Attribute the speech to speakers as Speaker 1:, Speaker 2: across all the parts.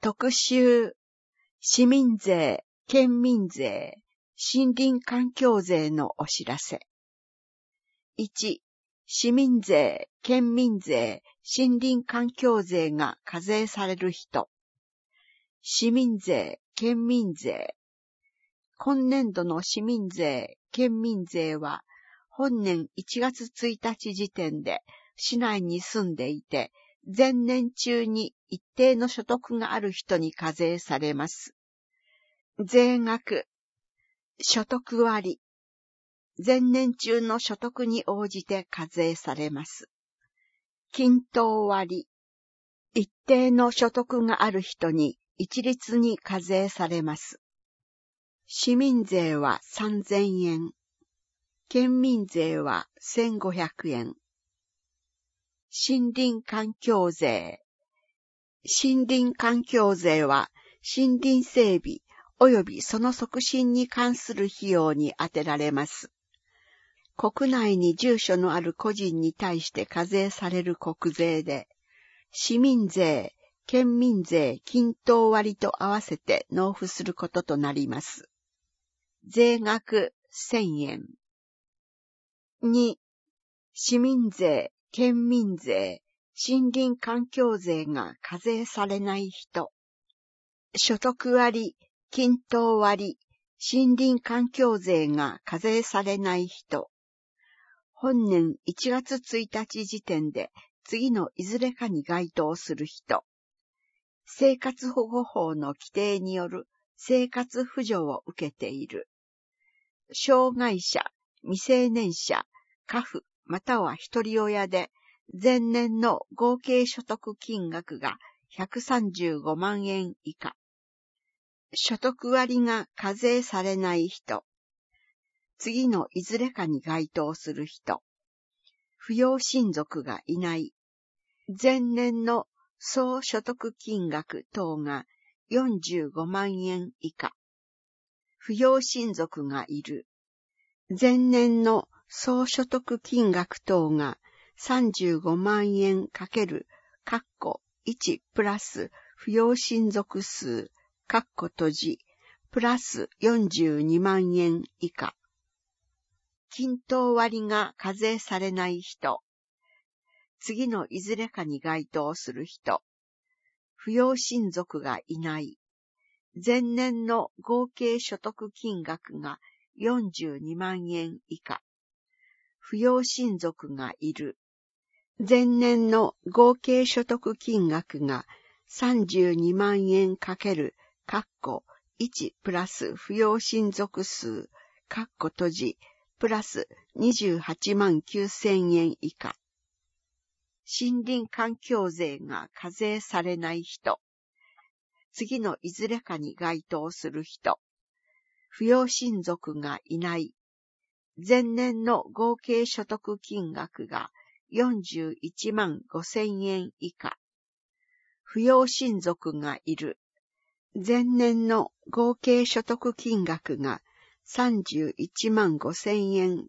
Speaker 1: 特集、市民税、県民税、森林環境税のお知らせ。1、市民税、県民税、森林環境税が課税される人。市民税、県民税。今年度の市民税、県民税は、本年1月1日時点で市内に住んでいて、前年中に一定の所得がある人に課税されます。税額、所得割、前年中の所得に応じて課税されます。均等割、一定の所得がある人に一律に課税されます。市民税は3000円、県民税は1500円。森林環境税。森林環境税は森林整備及びその促進に関する費用に充てられます。国内に住所のある個人に対して課税される国税で、市民税、県民税均等割と合わせて納付することとなります。税額1000円。2、市民税、県民税、森林環境税が課税されない人。所得割、均等割、森林環境税が課税されない人。本年1月1日時点で次のいずれかに該当する人。生活保護法の規定による生活扶助を受けている。障害者、未成年者、家父または一人親で前年の合計所得金額が135万円以下。所得割が課税されない人。次のいずれかに該当する人。扶養親族がいない。前年の総所得金額等が45万円以下。扶養親族がいる。前年の総所得金額等が35万円×1プラス扶養親族数閉じプラス42万円以下。均等割が課税されない人。次のいずれかに該当する人。扶養親族がいない。前年の合計所得金額が42万円以下。扶養親族がいる。前年の合計所得金額が32万円×1プラス扶養親族数閉じプラス28万9000円以下。森林環境税が課税されない人。次のいずれかに該当する人。扶養親族がいない。前年の合計所得金額が41万5000円以下。扶養親族がいる。前年の合計所得金額が31万5000円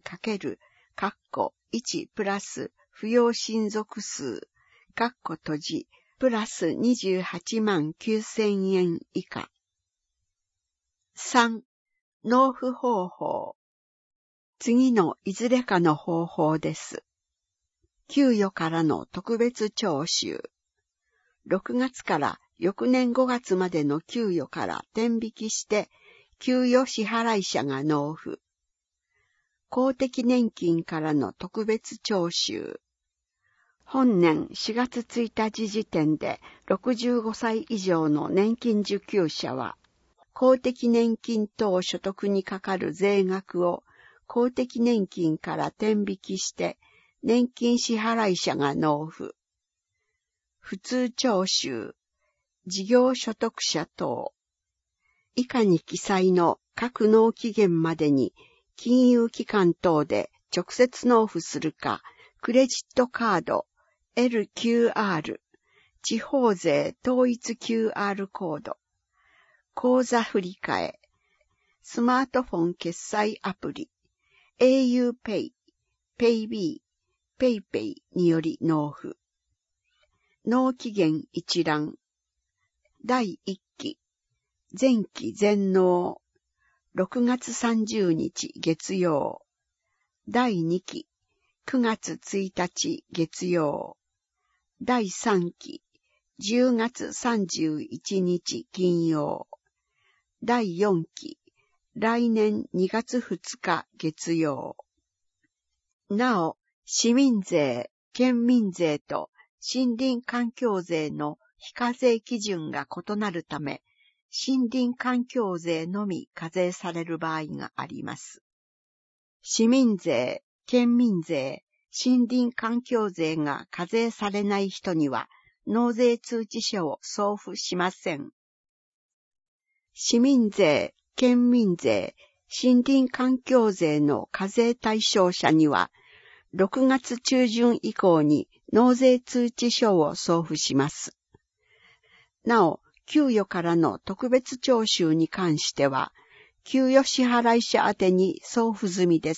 Speaker 1: ×1プラス扶養親族数閉じプラス28万9000円以下。3、納付方法。次のいずれかの方法です。給与からの特別徴収。6月から翌年5月までの給与から天引きして給与支払い者が納付。公的年金からの特別徴収。本年4月1日時点で65歳以上の年金受給者は、公的年金等所得にかかる税額を公的年金から天引きして年金支払い者が納付。普通徴収、事業所得者等。以下に記載の各納期限までに金融機関等で直接納付するか、クレジットカード、LQR、地方税統一 QR コード、口座振替、スマートフォン決済アプリ、auPay、PayB、PayPay により納付。納期限一覧。 第1期、前期全納、6月30日月曜。第2期、9月1日月曜。第3期、10月31日金曜。第4期、来年2月2日月曜。なお、市民税、県民税と森林環境税の非課税基準が異なるため、森林環境税のみ課税される場合があります。市民税、県民税、森林環境税が課税されない人には納税通知書を送付しません。市民税、県民税、森林環境税の課税対象者には6月中旬以降に納税通知書を送付します。なお、給与からの特別徴収に関しては、給与支払い者宛に送付済みです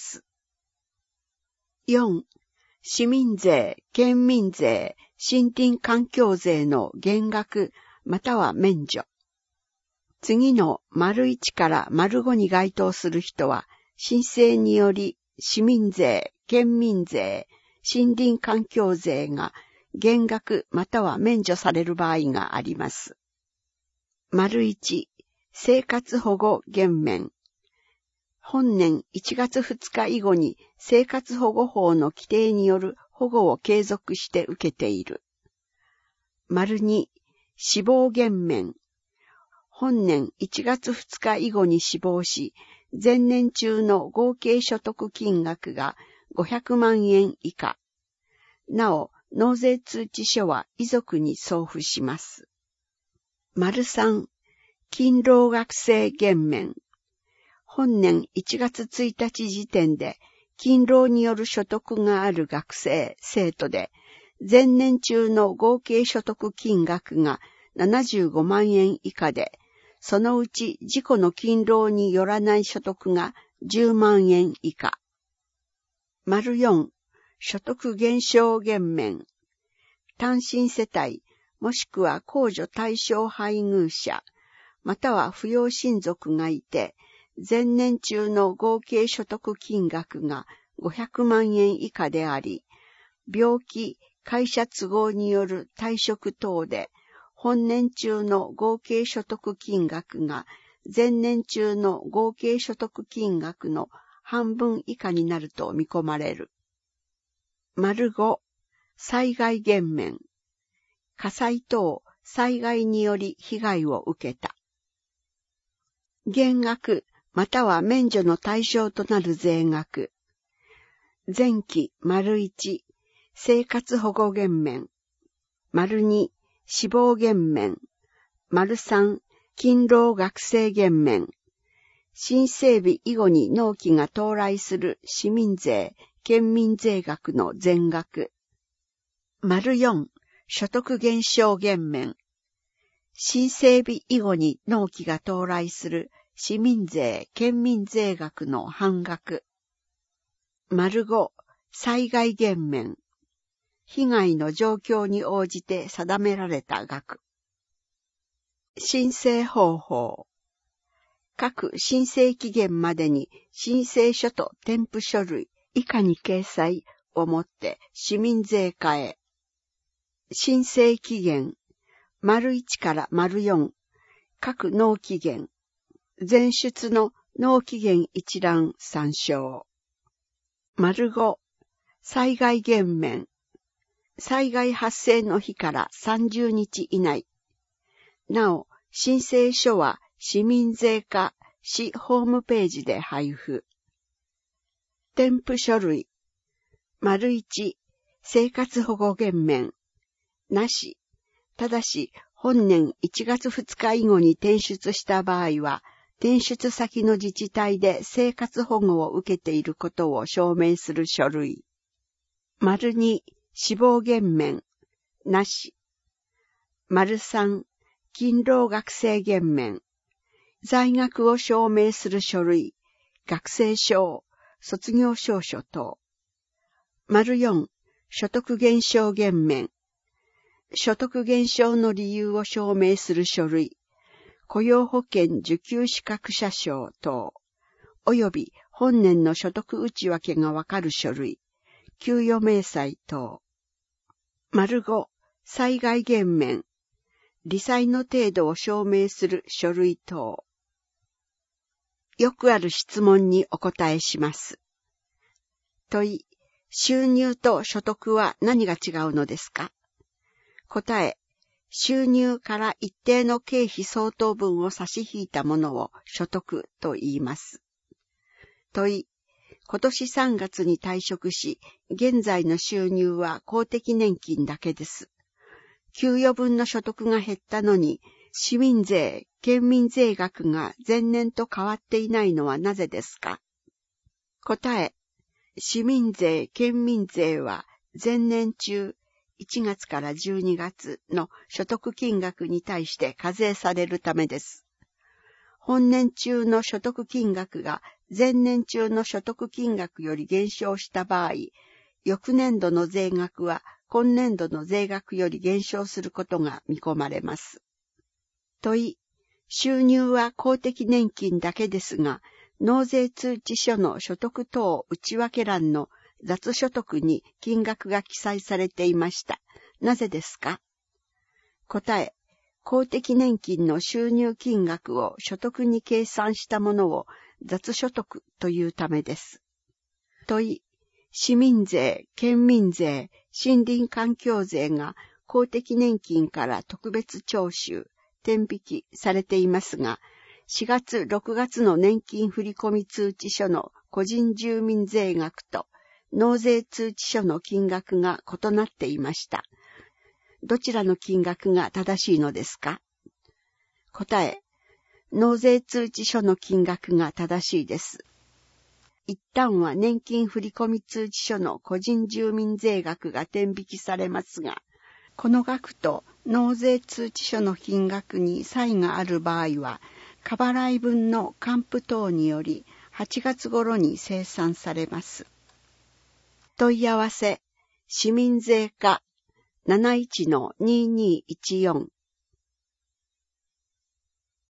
Speaker 1: 。4. 市民税、県民税、森林環境税の減額または免除。次の丸1から丸5に該当する人は、申請により市民税、県民税、森林環境税が減額または免除される場合があります。丸1、生活保護減免。本年1月2日以後に生活保護法の規定による保護を継続して受けている。丸2、死亡減免。本年1月2日以後に死亡し、前年中の合計所得金額が500万円以下。なお、納税通知書は遺族に送付します。丸3、勤労学生減免。本年1月1日時点で、勤労による所得がある学生、生徒で、前年中の合計所得金額が75万円以下で、そのうち自己の勤労によらない所得が10万円以下。丸4、所得減少減免。単身世帯、もしくは控除対象配偶者、または扶養親族がいて、前年中の合計所得金額が500万円以下であり、病気、会社都合による退職等で、本年中の合計所得金額が前年中の合計所得金額の半分以下になると見込まれる。丸5、災害減免。火災等、災害により被害を受けた。減額または免除の対象となる税額。前期丸1、生活保護減免。丸2、死亡減免。丸3、勤労学生減免。新整備以後に納期が到来する市民税、県民税額の全額。丸4、所得減少減免。新整備以後に納期が到来する市民税、県民税額の半額。丸5、災害減免。被害の状況に応じて定められた額。申請方法。各申請期限までに申請書と添付書類以下に掲載をもって市民税課へ。申請期限、丸1から丸4、各納期限、前出の納期限一覧参照。丸5、災害減免。災害発生の日から30日以内。なお、申請書は市民税課市ホームページで配布。添付書類。丸1、生活保護減免。なし。ただし、本年1月2日以後に転出した場合は、転出先の自治体で生活保護を受けていることを証明する書類。丸2、死亡減免。なし。丸3、勤労学生減免。在学を証明する書類、学生証、卒業証書等。丸4、所得減少減免。 所得減少の理由を証明する書類、雇用保険受給資格者証等、及び本年の所得内訳がわかる書類、給与明細等。5、災害減免、罹災の程度を証明する書類等。よくある質問にお答えします。問い、収入と所得は何が違うのですか？答え、収入から一定の経費相当分を差し引いたものを所得と言います。問い、今年3月に退職し、現在の収入は公的年金だけです。給与分の所得が減ったのに、市民税、県民税額が前年と変わっていないのはなぜですか？答え、市民税、県民税は前年中1月から12月の所得金額に対して課税されるためです。本年中の所得金額が前年中の所得金額より減少した場合、翌年度の税額は今年度の税額より減少することが見込まれます。問い、収入は公的年金だけですが、納税通知書の所得等内訳欄の雑所得に金額が記載されていました。なぜですか？答え、公的年金の収入金額を所得に計算したものを雑所得というためです。問い、市民税、県民税、森林環境税が公的年金から特別徴収、転引きされていますが、4月、6月の年金振込通知書の個人住民税額と納税通知書の金額が異なっていました。どちらの金額が正しいのですか？答え、納税通知書の金額が正しいです。一旦は年金振込通知書の個人住民税額が転引きされますが、この額と納税通知書の金額に差異がある場合は、過払い分の還付等により8月頃に精算されます。問い合わせ、市民税課 71-2214